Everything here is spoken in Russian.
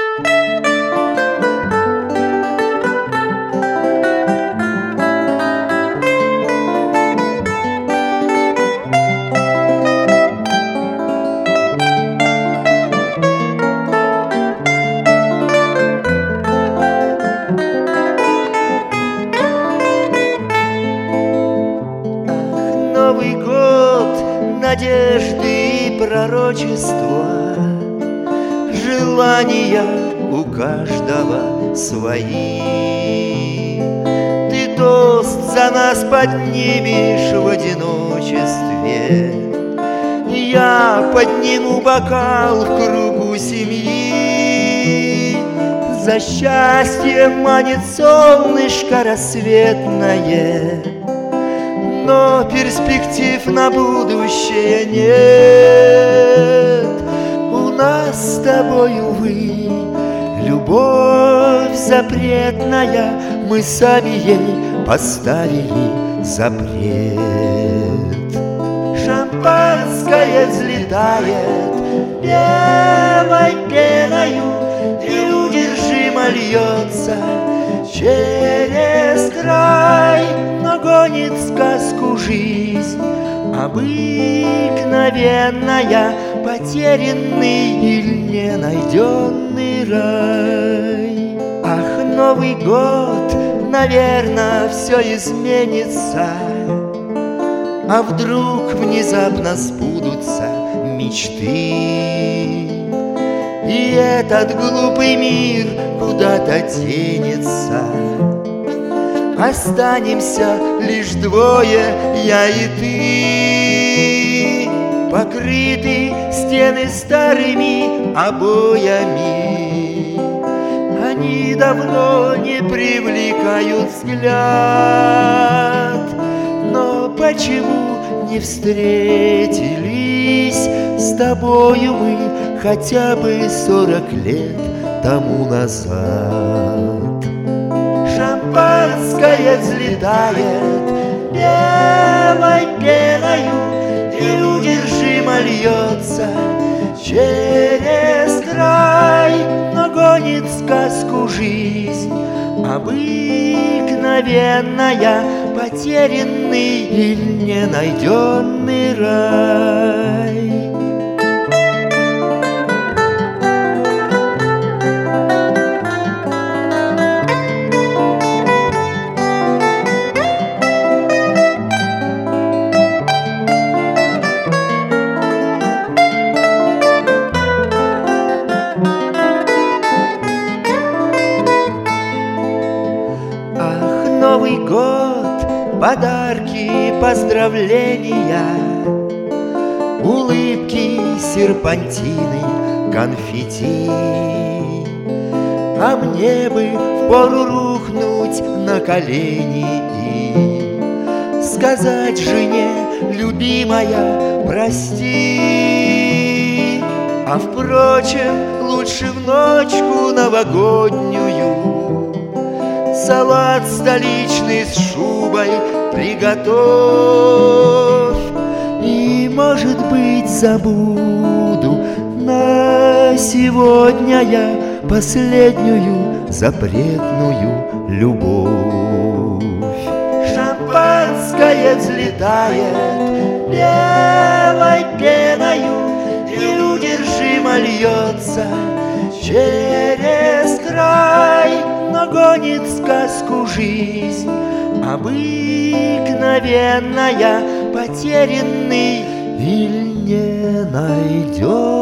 Новый год, надежды и пророчества, желания у каждого свои. Ты тост за нас поднимешь в одиночестве, я подниму бокал в кругу семьи. За счастье манит солнышко рассветное, но перспектив на будущее нет. У нас с тобой, увы, любовь запретная, мы сами ей поставили запрет. Шампанское взлетает белой пеною, неудержимо льется через край, но гонит сказку жизнь обыкновенная, потерянный или не найденный рай. Ах, Новый год, наверно, все изменится, а вдруг внезапно сбудутся мечты, и этот глупый мир куда-то денется. Останемся лишь двое, я и ты, покрыты стены старыми обоями. Они давно не привлекают взгляд, но почему не встретились с тобою мы хотя бы 40 лет тому назад? Шампанское взлетает белой пеною, неудержимо льется через край, но гонит сказку жизнь обыкновенная, потерянный или не найденный рай. Новый год, подарки, поздравления, улыбки, серпантины, конфетти. А мне бы впору рухнуть на колени и сказать жене: любимая, прости. А впрочем, лучше в ночку новогоднюю салат столичный с шубой приготовь. И, может быть, забуду на сегодня я последнюю запретную любовь. Шампанское взлетает белой пеною, неудержимо льется через край, но гонит сказку жизнь обыкновенная, потерянный или не найдет.